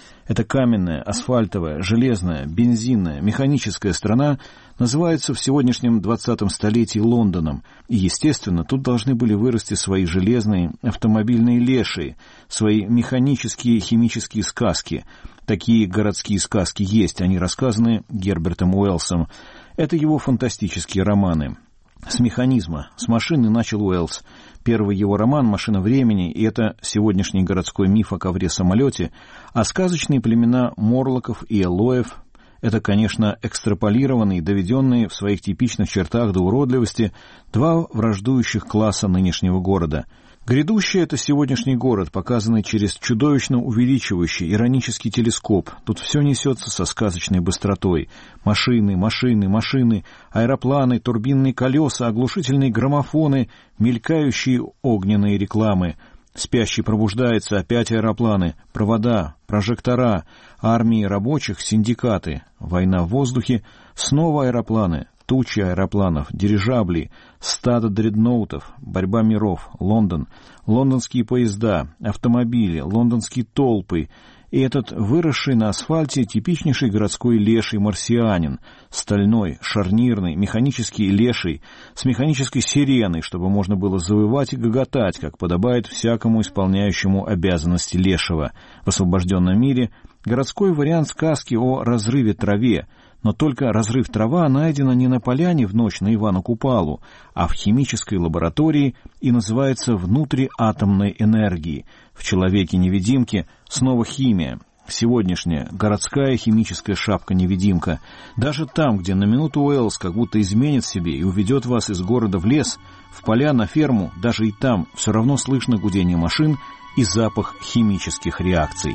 Эта каменная, асфальтовая, железная, бензинная, механическая страна называется в сегодняшнем двадцатом столетии Лондоном. И, естественно, тут должны были вырасти свои железные автомобильные лешие, свои механические химические сказки. Такие городские сказки есть, они рассказаны Гербертом Уэллсом. Это его фантастические романы. С механизма, с машины начал Уэллс. Первый его роман «Машина времени», и это сегодняшний городской миф о ковре-самолете, а сказочные племена Морлоков и Эллоев — это, конечно, экстраполированные, доведенные в своих типичных чертах до уродливости два враждующих класса нынешнего города. Грядущий — это сегодняшний город, показанный через чудовищно увеличивающий иронический телескоп. Тут все несется со сказочной быстротой. Машины, машины, машины, аэропланы, турбинные колеса, оглушительные граммофоны, мелькающие огненные рекламы. Спящий пробуждается, опять аэропланы, провода, прожектора, армии рабочих, синдикаты. Война в воздухе, снова аэропланы. Тучи аэропланов, дирижаблей, стадо дредноутов, борьба миров, Лондон, лондонские поезда, автомобили, лондонские толпы. И этот выросший на асфальте типичнейший городской леший марсианин, стальной, шарнирный, механический леший, с механической сиреной, чтобы можно было завывать и гоготать, как подобает всякому исполняющему обязанности лешего. В освобожденном мире городской вариант сказки о разрыве траве, но только разрыв трава найдена не на поляне в ночь на Ивана Купалу, а в химической лаборатории и называется внутриатомной энергией. В человеке-невидимке снова химия. Сегодняшняя городская химическая шапка-невидимка. Даже там, где на минуту Уэллс как будто изменит себе и уведет вас из города в лес, в поля, на ферму, даже и там все равно слышно гудение машин и запах химических реакций.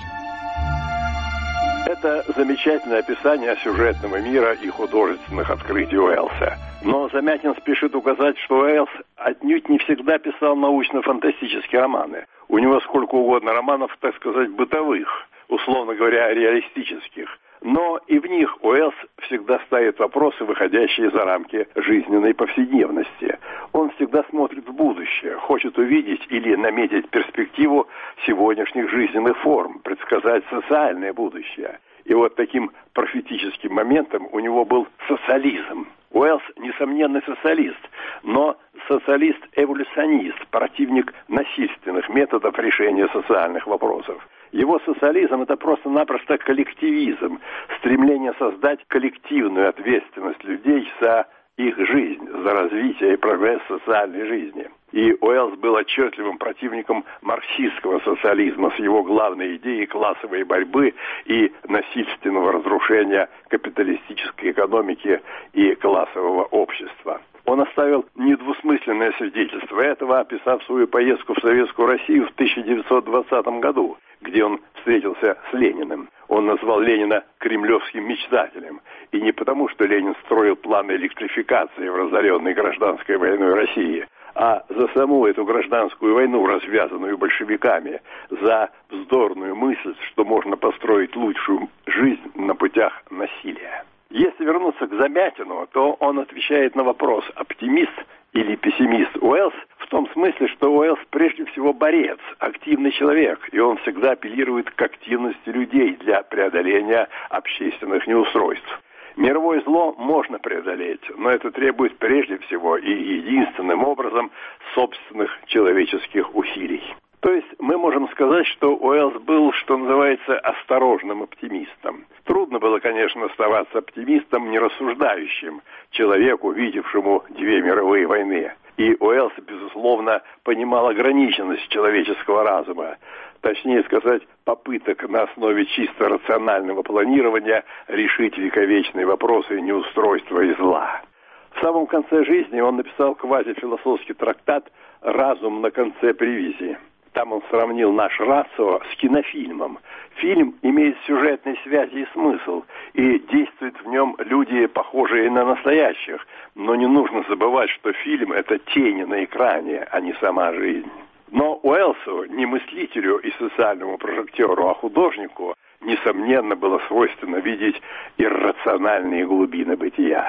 Это замечательное описание сюжетного мира и художественных открытий Уэллса. Но Замятин спешит указать, что Уэллс отнюдь не всегда писал научно-фантастические романы. У него сколько угодно романов, так сказать, бытовых, условно говоря, реалистических. Но и в них Уэллс всегда ставит вопросы, выходящие за рамки жизненной повседневности. Он всегда смотрит в будущее, хочет увидеть или наметить перспективу сегодняшних жизненных форм, предсказать социальное будущее. И вот таким профетическим моментом у него был социализм. Уэллс, несомненный социалист, но социалист-эволюционист, противник насильственных методов решения социальных вопросов. Его социализм – это просто-напросто коллективизм, стремление создать коллективную ответственность людей за их жизнь, за развитие и прогресс социальной жизни. И Уэллс был отчетливым противником марксистского социализма с его главной идеей классовой борьбы и насильственного разрушения капиталистической экономики и классового общества. Он оставил недвусмысленное свидетельство этого, описав свою поездку в Советскую Россию в тысяча девятьсот двадцатом году, где он встретился с Лениным. Он назвал Ленина кремлевским мечтателем. И не потому, что Ленин строил планы электрификации в разоренной гражданской войной России, а за саму эту гражданскую войну, развязанную большевиками, за вздорную мысль, что можно построить лучшую жизнь на путях насилия. Если вернуться к Замятину, то он отвечает на вопрос, оптимист или пессимист Уэллс, в том смысле, что Уэллс прежде всего борец, активный человек, и он всегда апеллирует к активности людей для преодоления общественных неустройств. Мировое зло можно преодолеть, но это требует прежде всего и единственным образом собственных человеческих усилий. То есть мы можем сказать, что Уэллс был, что называется, осторожным оптимистом. Трудно было, конечно, оставаться оптимистом, не рассуждающим, человеку, видевшему две мировые войны. И Уэллс, безусловно, понимал ограниченность человеческого разума. Точнее сказать, попыток на основе чисто рационального планирования решить вековечные вопросы неустройства и зла. В самом конце жизни он написал квазифилософский трактат «Разум на конце привязи». Там он сравнил наш рацио с кинофильмом. Фильм имеет сюжетные связи и смысл, и действуют в нем люди, похожие на настоящих. Но не нужно забывать, что фильм – это тени на экране, а не сама жизнь. Но Уэллсу, не мыслителю и социальному прожектеру, а художнику, несомненно, было свойственно видеть иррациональные глубины бытия.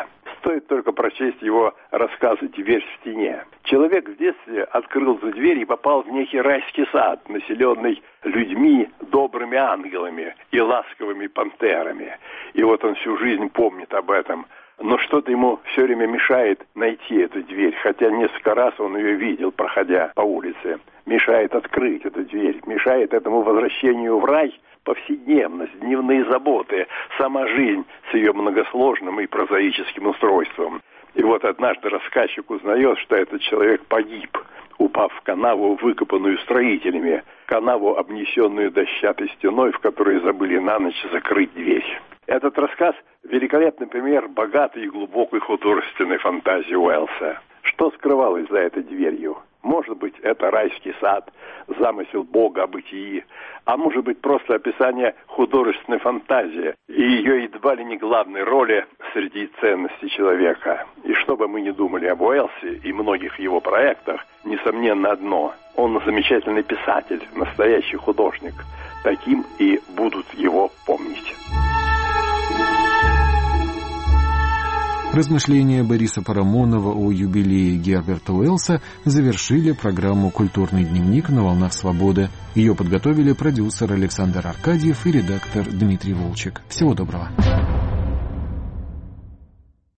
Стоит только прочесть его рассказы «Дверь в стене». Человек в детстве открыл эту дверь и попал в некий райский сад, населенный людьми, добрыми ангелами и ласковыми пантерами. И вот он всю жизнь помнит об этом. Но что-то ему все время мешает найти эту дверь, хотя несколько раз он ее видел, проходя по улице. Мешает открыть эту дверь, мешает этому возвращению в рай повседневность, дневные заботы, сама жизнь с ее многосложным и прозаическим устройством. И вот однажды рассказчик узнает, что этот человек погиб, упав в канаву, выкопанную строителями, канаву, обнесенную дощатой стеной, в которой забыли на ночь закрыть дверь. Этот рассказ – великолепный пример богатой и глубокой художественной фантазии Уэллса. Что скрывалось за этой дверью? Может быть, это райский сад, замысел Бога о бытии, а может быть, просто описание художественной фантазии и ее едва ли не главной роли среди ценностей человека. И что бы мы ни думали об Уэллсе и многих его проектах, несомненно одно – он замечательный писатель, настоящий художник. Таким и будут его помнить. Размышления Бориса Парамонова о юбилее Герберта Уэллса завершили программу «Культурный дневник» на волнах свободы. Ее подготовили продюсер Александр Аркадьев и редактор Дмитрий Волчек. Всего доброго.